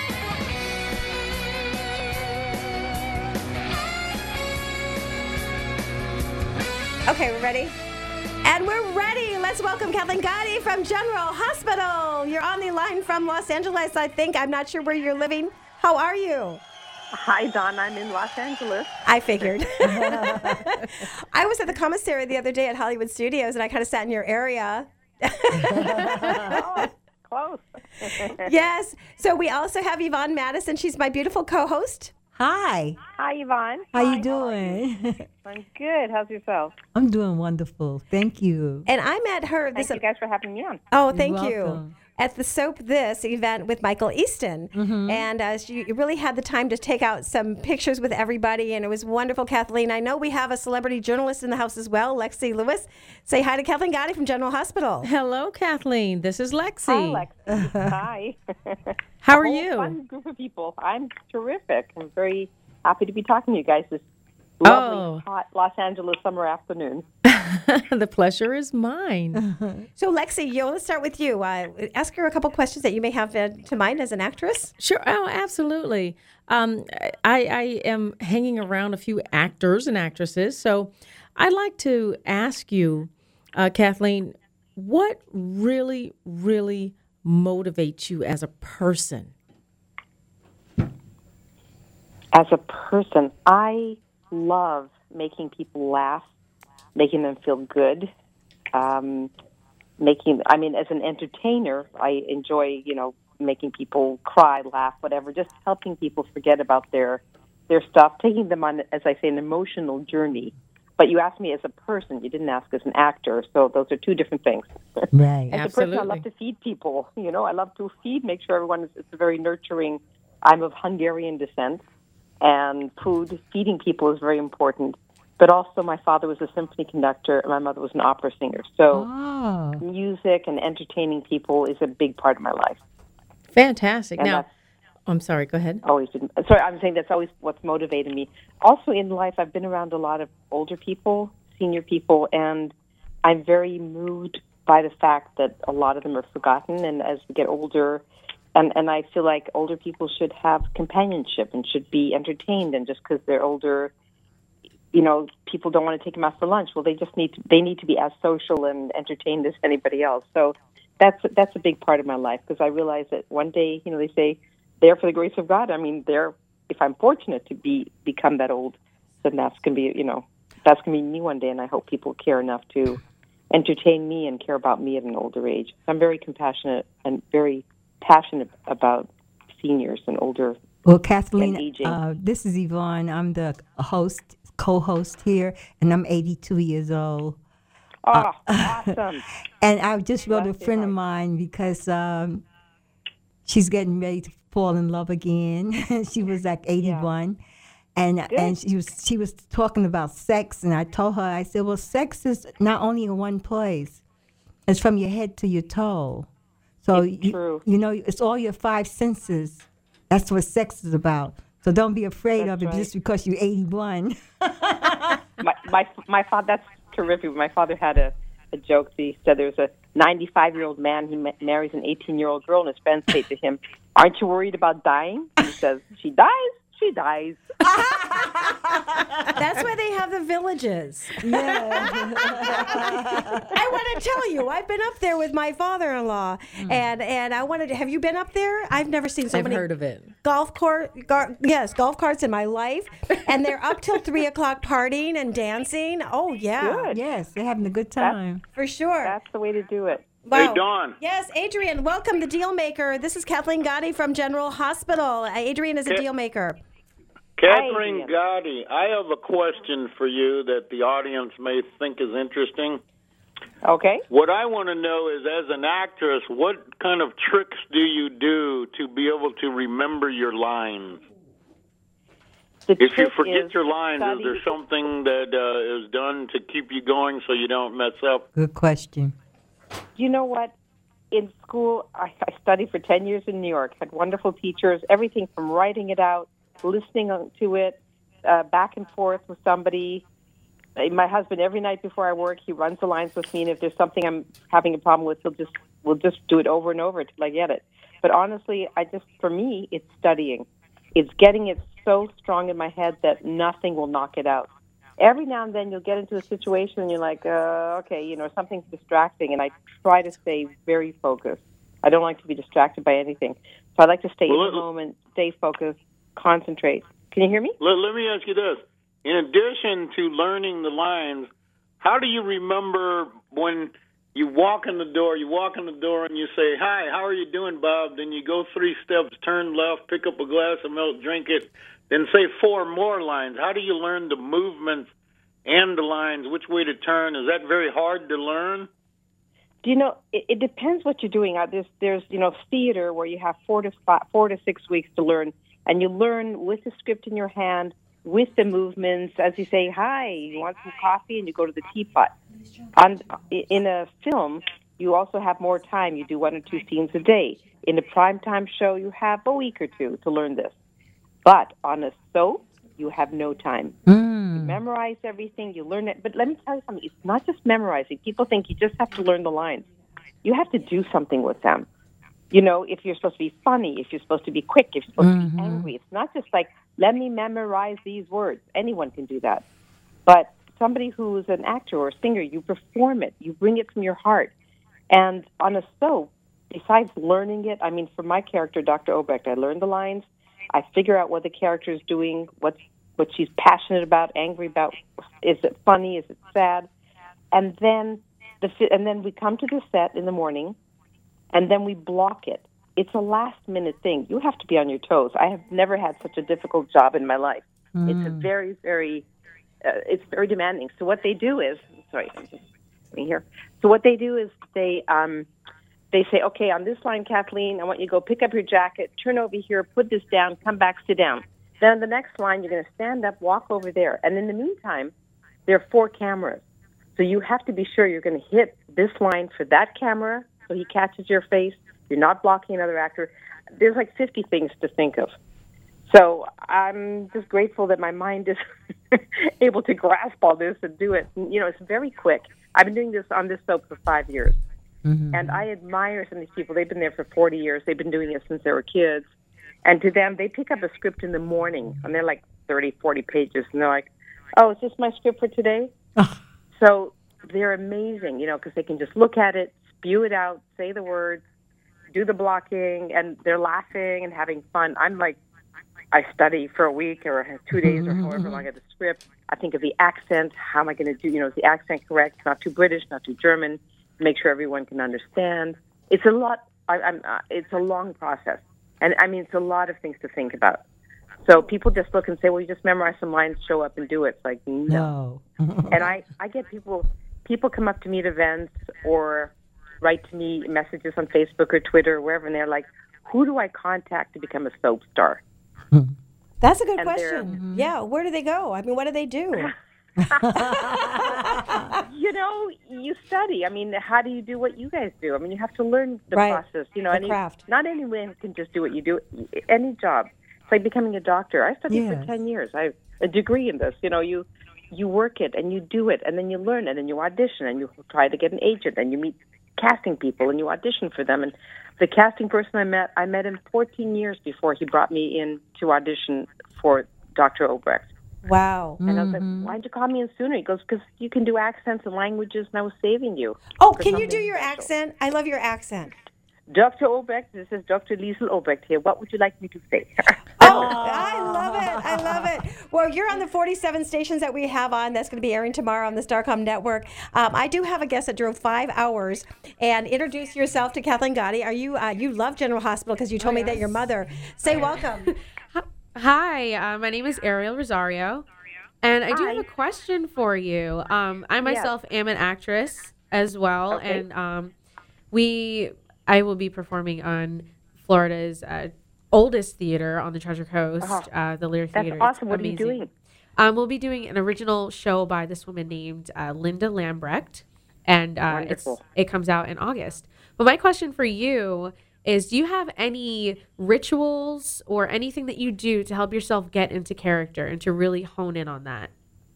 Okay, we're ready? And we're ready. Let's welcome Kathleen Gotti from General Hospital. You're on the line from Los Angeles, I think. I'm not sure where you're living. How are you? Hi, Dawn. I'm in Los Angeles. I figured. I was at the commissary the other day at Hollywood Studios, and I kind of sat in your area. Oh, close. Yes. So we also have Yvonne Madison. She's my beautiful co-host. Hi. Hi, Yvonne. How you doing? I'm good. How's yourself? I'm doing wonderful. Thank you. And I met her. Thank you guys for having me on. Oh, You're thank you. welcome. At the Soap This event with Michael Easton. Mhm. And uh, she, you really had the time to take out some pictures with everybody, and it was wonderful, Kathleen. I know we have a celebrity journalist in the house as well, Lexi Lewis. Say hi to Kathleen Gotti from General Hospital. Hello, Kathleen. This is Lexi. Hi, Lexi. Hi. How are A whole you? Fun group of people. I'm terrific. I'm very happy to be talking to you guys this lovely, Oh. hot Los Angeles summer afternoon. The pleasure is mine. So, Lexi, you, let's start with you. Uh, ask her a couple questions that you may have uh, to mind as an actress. Sure. Oh, absolutely. Um, I, I am hanging around a few actors and actresses, so I'd like to ask you, uh, Kathleen, what really, really motivates you as a person? As a person, I love making people laugh, making them feel good. Um, making, I mean, as an entertainer, I enjoy, you know, making people cry, laugh, whatever. Just helping people forget about their their stuff, taking them on, as I say, an emotional journey. But you asked me as a person. You didn't ask as an actor. So those are two different things. Right. As a person, I love to feed people. You know, I love to feed, make sure everyone is, it's a very nurturing. I'm of Hungarian descent, and food, feeding people is very important. But also, my father was a symphony conductor, and my mother was an opera singer. So Oh. music and entertaining people is a big part of my life. Fantastic. And Now, that's I'm sorry, go ahead. always been, sorry, I'm saying that's always what's motivated me. Also in life, I've been around a lot of older people, senior people, and I'm very moved by the fact that a lot of them are forgotten, and as we get older, and, and I feel like older people should have companionship and should be entertained, and just because they're older, you know, people don't want to take them out for lunch. Well, they just need to, they need to be as social and entertained as anybody else. So that's that's a big part of my life, because I realize that one day, you know, they say, there for the grace of God. I mean, there, if I'm fortunate to be become that old, then that's going to be, you know, that's going to be me one day, and I hope people care enough to entertain me and care about me at an older age. I'm very compassionate and very passionate about seniors and older. Well, Kathleen, and aging. Uh, this is Yvonne. I'm the host, co-host here, and I'm eighty-two years old. Oh, uh, awesome. And I just wrote a friend of mine because um, she's getting ready to fall in love again. She was like eighty-one. Yeah. And Good. and she was she was talking about sex, and I told her, I said, well, sex is not only in one place. It's from your head to your toe. So, you, true. you know, it's all your five senses. That's what sex is about. So don't be afraid that's of it right. just because you're eighty-one. my, my my father, that's terrific. My father had a, a joke. He said there's a ninety-five-year-old man who ma- marries an eighteen-year-old girl, and his friends say to him, aren't you worried about dying? He says, she dies. She dies. That's why they have the villages. Yeah. I want to tell you, I've been up there with my father-in-law, mm. and and I wanted to. Have you been up there? I've never seen so I've many. heard of it. Golf court, gar, yes, golf carts in my life, and they're up till three o'clock partying and dancing. Oh yeah, Good. Yes, they're having a good time that's, for sure. That's the way to do it. Wow. Hey, Dawn. Yes, Adrian, welcome, the deal maker. This is Kathleen Gotti from General Hospital. Adrian is a Ka- deal maker. Catherine Gotti, I have a question for you that the audience may think is interesting. Okay. What I want to know is, as an actress, what kind of tricks do you do to be able to remember your lines? The if you trick forget is your lines, study. is there something that uh, is done to keep you going so you don't mess up? Good question. You know what? In school, I, I studied for ten years in New York, had wonderful teachers, everything from writing it out, listening to it, uh, back and forth with somebody. My husband, every night before I work, he runs the lines with me, and if there's something I'm having a problem with, he'll just we'll just do it over and over until I get it. But honestly, I just for me, it's studying. It's getting it so strong in my head that nothing will knock it out. Every now and then you'll get into a situation and you're like, uh, okay, you know, something's distracting, and I try to stay very focused. I don't like to be distracted by anything. So I like to stay well, in the moment, stay focused, concentrate. Can you hear me? Let, let me ask you this. In addition to learning the lines, how do you remember when you walk in the door, you walk in the door and you say, hi, how are you doing, Bob? Then you go three steps, turn left, pick up a glass of milk, drink it, then say four more lines. How do you learn the movements and the lines, which way to turn? Is that very hard to learn? Do you know, it, it depends what you're doing. Uh, there's, there's, you know, theater where you have four to five, four to six weeks to learn, and you learn with the script in your hand, with the movements. As you say, hi, you want some coffee, and you go to the teapot. On, in a film, you also have more time. You do one or two scenes a day. In a primetime show, you have a week or two to learn this. But on a soap, you have no time. Mm. You memorize everything, you learn it. But let me tell you something. It's not just memorizing. People think you just have to learn the lines. You have to do something with them. You know, if you're supposed to be funny, if you're supposed to be quick, if you're supposed mm-hmm. to be angry. It's not just like, let me memorize these words. Anyone can do that. But somebody who's an actor or a singer, you perform it. You bring it from your heart. And on a soap, besides learning it, I mean, for my character, Doctor Obrecht, I learned the lines. I figure out what the character is doing, what's, what she's passionate about, angry about. Is it funny? Is it sad? And then the and then we come to the set in the morning, and then we block it. It's a last-minute thing. You have to be on your toes. I have never had such a difficult job in my life. Mm. It's a very, very, uh, it's very demanding. So what they do is, sorry, I'm just me here. So what they do is they um. They say, okay, on this line, Kathleen, I want you to go pick up your jacket, turn over here, put this down, come back, sit down. Then on the next line, you're going to stand up, walk over there. And in the meantime, there are four cameras. So you have to be sure you're going to hit this line for that camera so he catches your face. You're not blocking another actor. There's like fifty things to think of. So I'm just grateful that my mind is able to grasp all this and do it. You know, it's very quick. I've been doing this on this soap for five years. And I admire some of these people. They've been there for forty years. They've been doing it since they were kids. And to them, they pick up a script in the morning, and they're like thirty, forty pages. And they're like, oh, is this my script for today? So they're amazing, you know, because they can just look at it, spew it out, say the words, do the blocking, and they're laughing and having fun. I'm like, I study for a week or two days or however long I get the script. I think of the accent. How am I going to do, you know, is the accent correct? Not too British, not too German. Make sure everyone can understand. It's a lot. I, I'm. Uh, it's a long process, and I mean, it's a lot of things to think about. So people just look and say, "Well, you just memorize some lines, show up, and do it." It's like no. No. And I, I get people. People come up to me at events or write to me messages on Facebook or Twitter or wherever, and they're like, "Who do I contact to become a soap star?" That's a good And they're- question. Yeah, where do they go? I mean, what do they do? You know, you study. I mean, how do you do what you guys do? I mean, you have to learn the Right. process. You know, The any, craft. not anyone can just do what you do. Any job. It's like becoming a doctor. I studied Yes. for ten years. I have a degree in this. You know, you you work it and you do it, and then you learn it, and you audition, and you try to get an agent, and you meet casting people, and you audition for them. And the casting person I met, I met him fourteen years before he brought me in to audition for Doctor Obrecht. Wow. And I was like, why'd you call me in sooner? He goes, because you can do accents and languages, and I was saving you. Oh, for can you do something your special. accent? I love your accent. Doctor Obrecht, this is Doctor Liesel Obrecht here. What would you like me to say? Oh, I love it. I love it. Well, you're on the forty-seven stations that we have on. That's going to be airing tomorrow on the Starcom Network. Um, I do have a guest that drove five hours. And introduce yourself to Kathleen Gotti. Are you? Uh, you love General Hospital because you told me that your mother. Say welcome. Hi, uh, my name is Ariel Rosario, and I do Hi. have a question for you. Um, I myself am an actress as well, Okay. and um, we I will be performing on Florida's uh, oldest theater on the Treasure Coast, Oh, uh, the Lear that's Theater. It's awesome. What are you amazing. doing? Um, we'll be doing an original show by this woman named uh, Linda Lambrecht, and uh, it's Wonderful. it comes out in August. But my question for you is, do you have any rituals or anything that you do to help yourself get into character and to really hone in on that?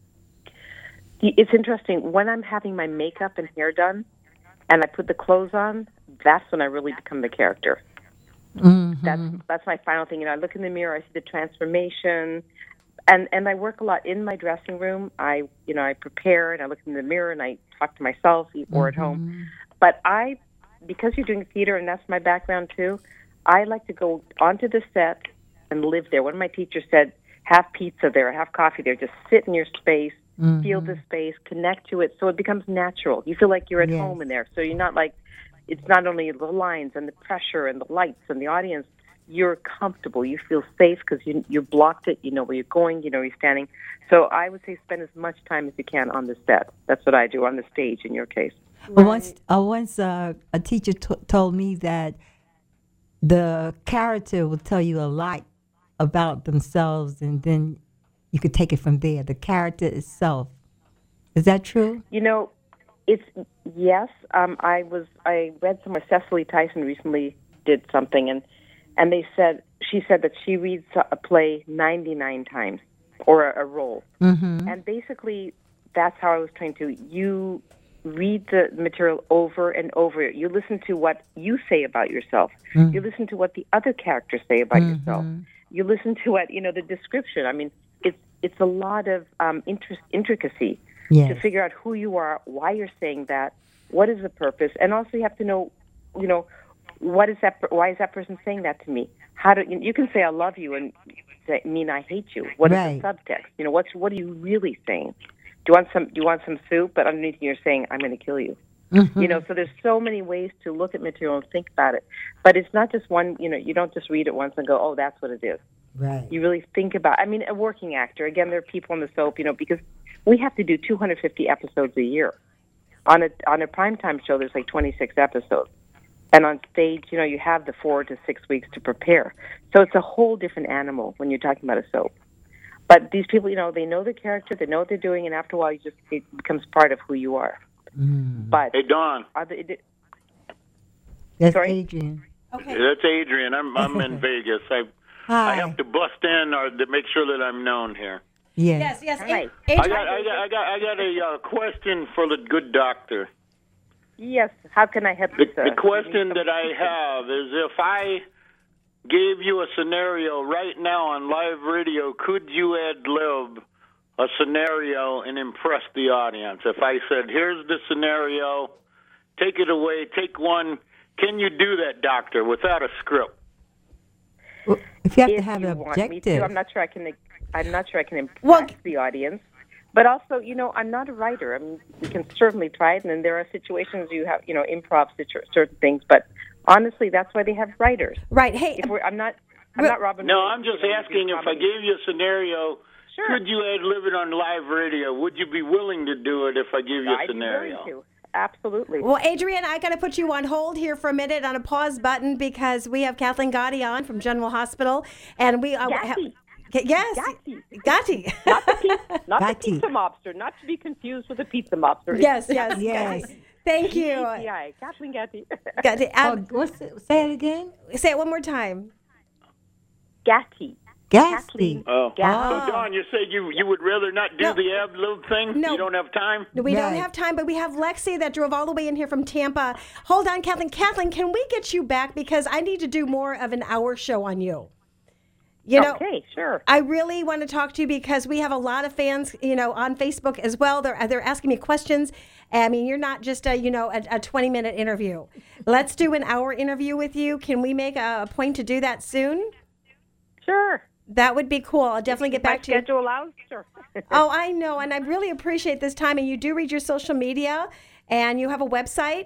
It's interesting. When I'm having my makeup and hair done and I put the clothes on, that's when I really become the character. That's that's my final thing. You know, I look in the mirror, I see the transformation, and and I work a lot in my dressing room. I you know I prepare and I look in the mirror and I talk to myself or at home. But I, because you're doing theater and that's my background too, I like to go onto the set and live there. One of my teachers said, "Have pizza there, have coffee there. Just sit in your space, feel the space, connect to it, so it becomes natural. You feel like you're at Yes. home in there. So you're not like." It's not only the lines and the pressure and the lights and the audience. You're comfortable. You feel safe because you you blocked it. You know where you're going. You know where you're standing. So I would say spend as much time as you can on the set. That's what I do on the stage. In your case, Well, Once, uh, once uh, a teacher t- told me that the character will tell you a lot about themselves, and then you could take it from there. The character itself. Is that true? you know, it's yes. Um, I was I read somewhere Cecily Tyson recently did something, and and they said she said that she reads a play ninety-nine times or a, a role, Mm-hmm. and basically that's how I was trained to. You read the material over and over. You listen to what you say about yourself. Mm. You listen to what the other characters say about yourself. You listen to what you know the description. I mean, it's it's a lot of um, interest intricacy Yes. to figure out who you are, why you're saying that, what is the purpose, and also you have to know, you know, what is that? Why is that person saying that to me? How do you, you can say I love you and say, mean I hate you? What is Right. the subtext? You know, what's what are you really saying? Do you want some? Do you want some soup? But underneath you're saying I'm going to kill you. Mm-hmm. You know, so there's so many ways to look at material and think about it. But it's not just one. You know, you don't just read it once and go, oh, that's what it is. Right. You really think about. I mean, a working actor. Again, there are people on the soap. You know, because we have to do two hundred fifty episodes a year. On a on a primetime show, there's like twenty-six episodes, and on stage, you know, you have the four to six weeks to prepare. So it's a whole different animal when you're talking about a soap. But these people, you know, they know the character, they know what they're doing, and after a while, you just it becomes part of who you are. But Hey, Dawn. are they, it- That's Sorry? Adrian. That's Adrian. I'm I'm in Vegas. I Hi. I have to bust in or to make sure that I'm known here. Yes. Yes, yes. Hi. I got I got I got I got a uh, question for the good doctor. Yes. How can I help The, you, sir? the question that I have is if I gave you a scenario right now on live radio, could you ad lib a scenario and impress the audience? If I said, here's the scenario, take it away, take one. Can you do that, doctor, without a script? Well, if you have If to have you an want me to, objective. I'm not sure I can. I'm not sure I can impress the audience. But also, you know, I'm not a writer. I mean, we can certainly try it, and then there are situations you have, you know, improv situ- certain things. But honestly, that's why they have writers. Right. Hey, if we're, I'm not. I'm not Robin. No, Williams, I'm just you know, asking do if I comedy. gave you a scenario, could you ad lib it on live radio? Would you be willing to do it if I give you a I'd be scenario? willing to. Absolutely. Well, Adrian, I got to put you on hold here for a minute on a pause button because we have Kathleen Gotti on from General Hospital, and we uh, have. Yes, Gotti. Not the pizza, not the pizza mobster. Not to be confused with a pizza mobster. Yes, yes, yes. Thank you. G A T I, Kathleen Gatti. Gotti. Um, what's it, say it again. Say it one more time. Gatti. Gatsby. Oh. Gatti. So, Don, you said you, you would rather not do the ad lib thing? No. You don't have time? We don't have time, but we have Lexi that drove all the way in here from Tampa. Hold on, Kathleen. Kathleen, can we get you back? Because I need to do more of an hour show on you. You know, okay, sure. I really want to talk to you because we have a lot of fans, you know, on Facebook as well. They're they're asking me questions. I mean, you're not just a, you know, a, a twenty minute interview. Let's do an hour interview with you. Can we make a, a point to do that soon? Sure. That would be cool. I'll definitely get back to you. My schedule allows, sure. Oh, I know, and I really appreciate this time. And you do read your social media, and you have a website.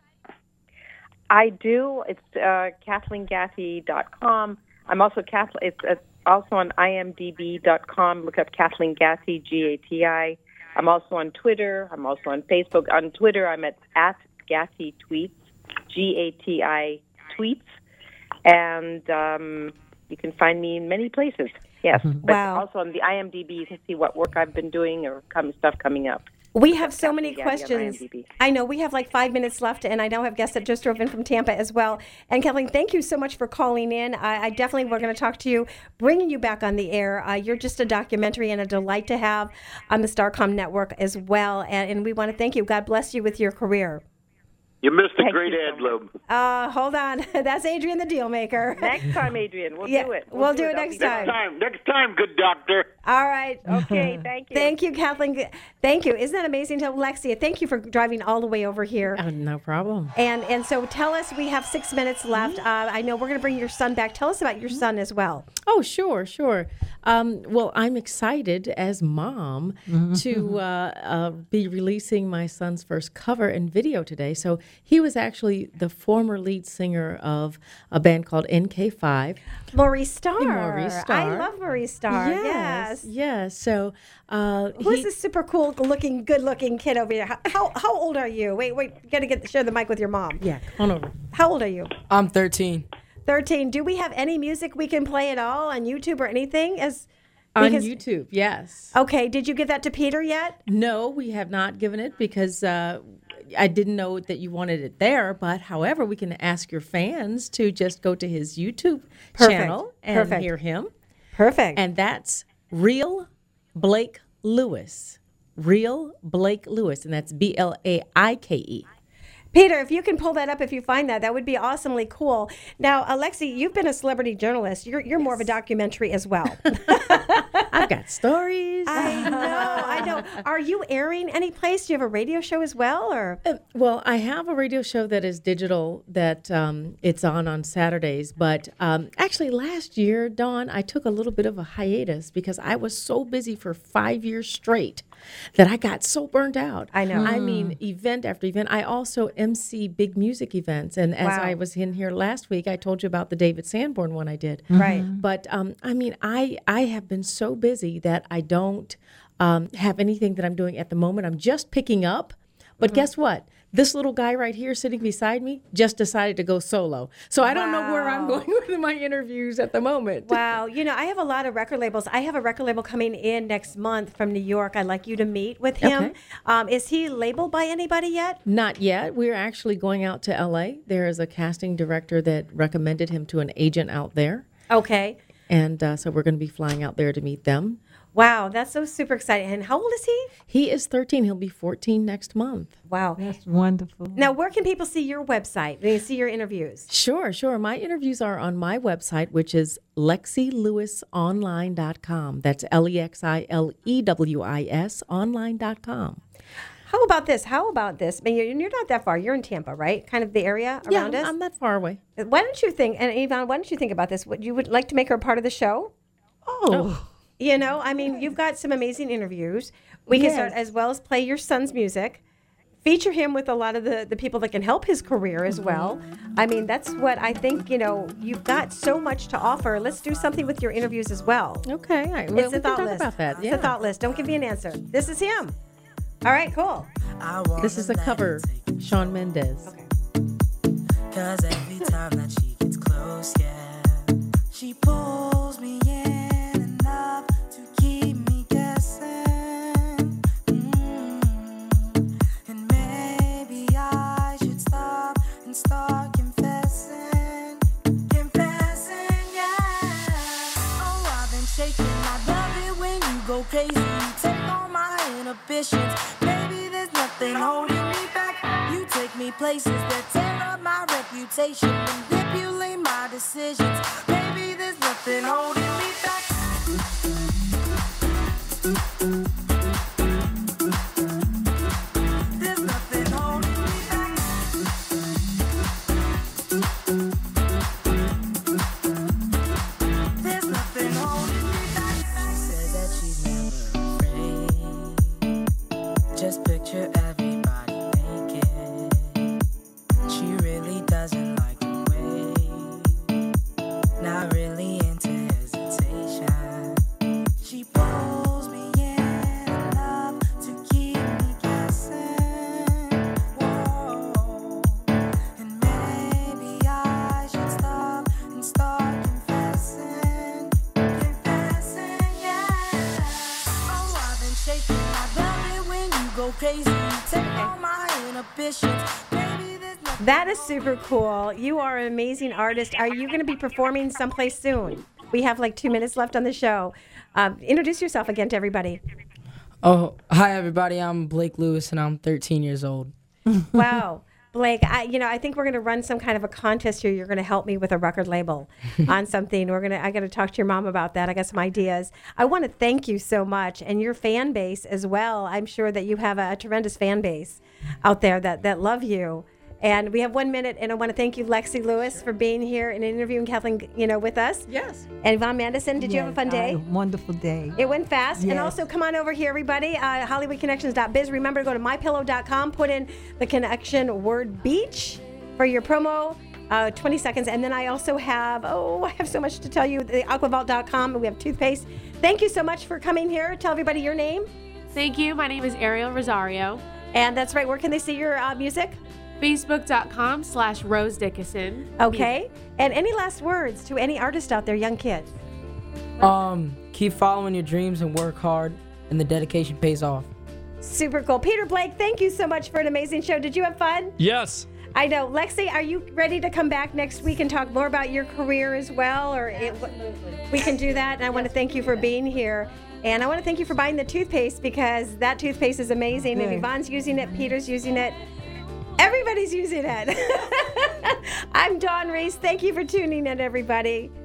I do. It's uh, Kathleen Gatti dot com. I'm also Kathleen. It's, it's also on I M D B dot com. Look up Kathleen Gatti, G A T I. I'm also on Twitter. I'm also on Facebook. On Twitter, I'm at at Gatti Tweets, G A T I Tweets, and um, you can find me in many places. Yes, but Wow. also on the I M D B, you can see what work I've been doing or come, stuff coming up. We have so many Gatti on questions. I M D B. I know we have like five minutes left, and I now have guests that just drove in from Tampa as well. And Kathleen, thank you so much for calling in. I, I definitely we're going to talk to you, bringing you back on the air. Uh, you're just a documentary and a delight to have on the Starcom network as well. And, and we want to thank you. God bless you with your career. You missed a Thank great you ad lib. Uh, hold on, that's Adrian the deal maker. Next time, Adrian, we'll Yeah, do it. we'll do it I'll next be time. Next time, next time, good doctor. All right. Okay, thank you. Thank you, Kathleen. Thank you. Isn't that amazing? To Lexia, thank you for driving all the way over here. Oh, no problem. And and so tell us, we have six minutes left. Uh, I know we're going to bring your son back. Tell us about your son as well. Oh, sure, sure. Um, well, I'm excited as mom to uh, uh, be releasing my son's first cover and video today. So he was actually the former lead singer of a band called N K five. Maurice Starr. Maurice Starr. I love Maurice Starr. Yes, Yes. yes. So uh, Who's he- this super cool looking, good looking kid over here? How, how, how old are you? Wait, wait. You got to get share the mic with your mom. Yeah, come on over. How old are you? I'm thirteen. thirteen. Do we have any music we can play at all on YouTube or anything? As On because- YouTube, yes. Okay. Did you give that to Peter yet? No, we have not given it because uh, I didn't know that you wanted it there. But however, we can ask your fans to just go to his YouTube Perfect. channel and Perfect. hear him. Perfect. And that's Real Blake Lewis. Real Blake Lewis. And that's B L A I K E. Peter, if you can pull that up, if you find that, that would be awesomely cool. Now, Alexi, you've been a celebrity journalist. You're you're more of a documentary as well. I've got stories. I know, I know. Are you airing any place? Do you have a radio show as well, or? Uh, well, I have a radio show that is digital that um, it's on on Saturdays. But um, actually, last year, Dawn, I took a little bit of a hiatus because I was so busy for five years straight that I got so burned out. I know. I mean, event after event. I also M C big music events. And as Wow. I was in here last week, I told you about the David Sanborn one I did. Right. But um, I mean, I I have been so busy that I don't um, have anything that I'm doing at the moment. I'm just picking up. But guess what? This little guy right here sitting beside me just decided to go solo. So I don't know where I'm Wow. going with my interviews at the moment. Wow. You know, I have a lot of record labels. I have a record label coming in next month from New York. I'd like you to meet with him. Okay. Um, is he labeled by anybody yet? Not yet. We're actually going out to L A. There is a casting director that recommended him to an agent out there. Okay. And uh, so we're going to be flying out there to meet them. Wow, that's so super exciting. And how old is he? He is thirteen. He'll be fourteen next month. Wow. That's wonderful. Now, where can people see your website? They see your interviews. Sure, sure. My interviews are on my website, which is lexi lewis online dot com. That's L E X I L E W I S online dot com. How about this? How about this? I mean, you're, you're not that far. You're in Tampa, right? Kind of the area Yeah, around us? I'm not far away. Why don't you think, and Yvonne, why don't you think about this? Would you would like to make her a part of the show? Oh. You know, I mean, you've got some amazing interviews. We can Yes. start as well as play your son's music. Feature him with a lot of the, the people that can help his career as well. I mean, that's what I think, you know, you've got so much to offer. Let's do something with your interviews as well. Okay. All right. It's Well, a we can thought talk list. about that. It's Yeah. a thought list. Don't give me an answer. This is him. All right, cool. This is the cover, Shawn Mendes. Cause every time that she gets close, yeah, she pulls me in enough to keep me guessing. Mm. And maybe I should stop and start confessing. Confessing, yeah. Oh, I've been shaking. I love it when you go crazy. You take all my inhibitions. Baby, there's nothing holding me back. You take me places that tear up my reputation, manipulate my decisions. Baby, there's nothing holding me back. There's nothing holding me back. There's nothing holding me back. She said that she's never afraid. Just picture everybody naked. She really doesn't like to wait. Not really into hesitation. She pulls me in enough to keep me guessing. Whoa. And maybe I should stop and start confessing. Confessing, yeah. Oh, I've been shaking. I love it when you go crazy. You take all my inhibitions. Baby, there's nothing. That is super cool. You are an amazing artist. Are you going to be performing someplace soon? We have like two minutes left on the show. Um, introduce yourself again to everybody. Oh, hi everybody. I'm Blake Lewis and I'm thirteen years old. Wow. Blake, I, you know, I think we're going to run some kind of a contest here. You're going to help me with a record label on something. We're going to, I got to talk to your mom about that. I got some ideas. I want to thank you so much and your fan base as well. I'm sure that you have a, a tremendous fan base out there that, that love you. And we have one minute, and I want to thank you, Lexi Lewis, for being here and interviewing Kathleen, you know, with us. Yes. And Yvonne Mandison, did you have a fun day? A wonderful day. It went fast. And Yes. also, come on over here, everybody. Uh, Hollywood Connections dot biz. Remember to go to my pillow dot com, put in the connection word beach for your promo, uh, twenty seconds. And then I also have, oh, I have so much to tell you, the aquavault dot com, and we have toothpaste. Thank you so much for coming here. Tell everybody your name. Thank you. My name is Ariel Rosario. And that's right. Where can they see your uh, music? Facebook dot com slash Rose Dickinson. Okay. And any last words to any artist out there, young kids? Um, keep following your dreams and work hard, and the dedication pays off. Super cool. Peter Blake, thank you so much for an amazing show. Did you have fun? Yes. I know. Lexi, are you ready to come back next week and talk more about your career as well? Or it, we can do that. And I want to thank you for being here. And I want to thank you for buying the toothpaste, because that toothpaste is amazing. And Good. Yvonne's using it. Peter's using it. Everybody's using it. I'm Dawn Reese. Thank you for tuning in, everybody.